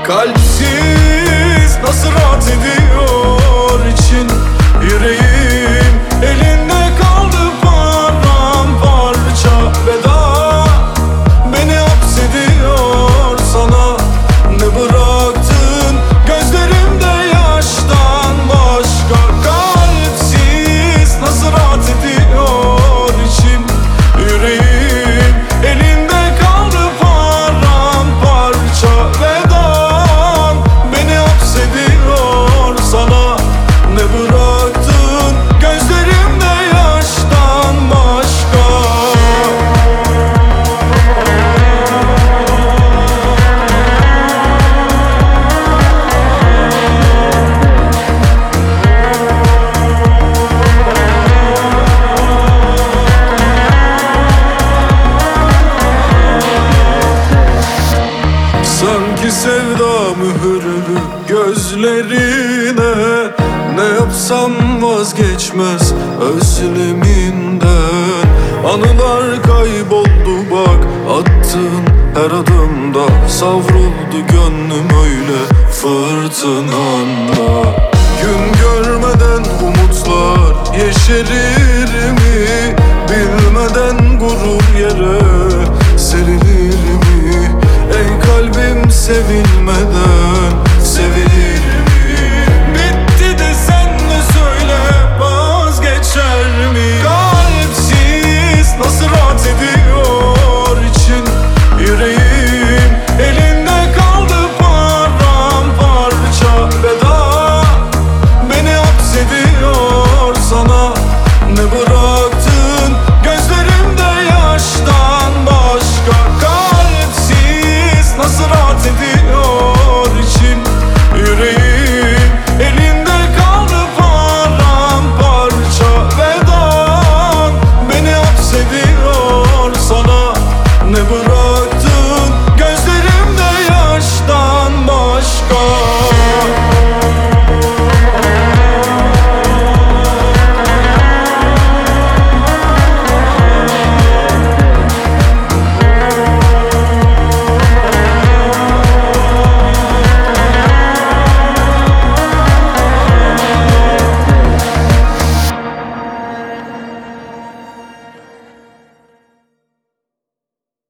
Kalpsiz nasıl rahat ediyor için yüreğim, elinde kaldı paramparça. Veda beni hapsediyor sana, ne bıraktın gözlerimde yaştan başka. Kalpsiz nasıl rahat ediyor içim, yüreğim, elinde kaldı paramparça. Vedan beni hapsediyor sana, ne bıraktın gözlerimde yaştan başka. Sanki sevda mühürlü gözlerine, ne yapsam vazgeçmez özleminden. Anılar kayboldu bak attığın her adımda, savruldu gönlüm öyle fırtınanda. Gün görmeden umutlar yeşerir mi, bilmeden gurur yere serilir mi? Ey kalbim sevilmeden